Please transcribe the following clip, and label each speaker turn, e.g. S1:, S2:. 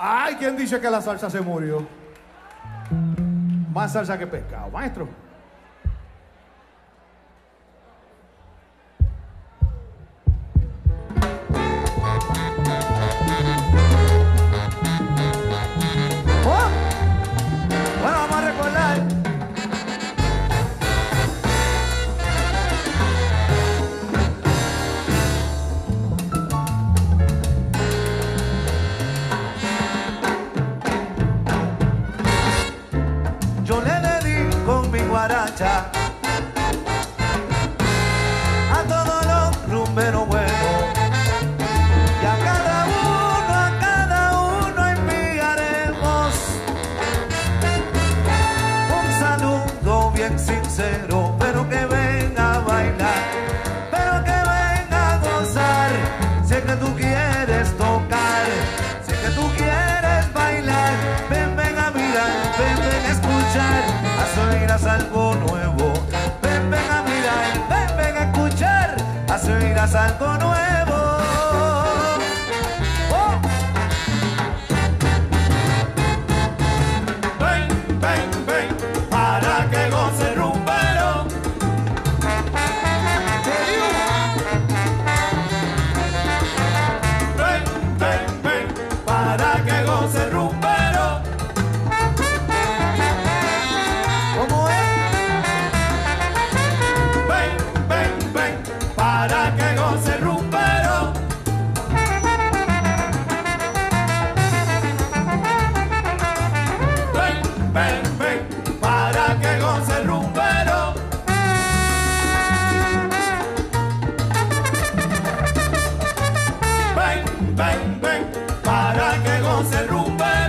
S1: Ay, ¿quién dice que la salsa se murió? Más salsa que pescado, maestro. Oh. Bueno, vamos a recordar.
S2: Yo le di con mi guaracha a todos los rumberos buenos y a cada uno enviaremos un saludo bien sincero, pero que venga a bailar, pero que venga a gozar. Sé que tú quieres tocar, sé que tú quieres bailar, ven, ven a mirar, ven, ven a escuchar, oirás algo nuevo. Ven, ven a mirar, ven, ven a escuchar, oirás algo nuevo. Oh. Ven, ven, ven, para que goce rumbero. Ven, ven, ven, para que goce rumbero. ¿Cómo es? Ven, ven, ven, para que goce rumbero. Ven, ven, ven, para que goce rumbero. Ven, ven, ven, para que goce rumbero.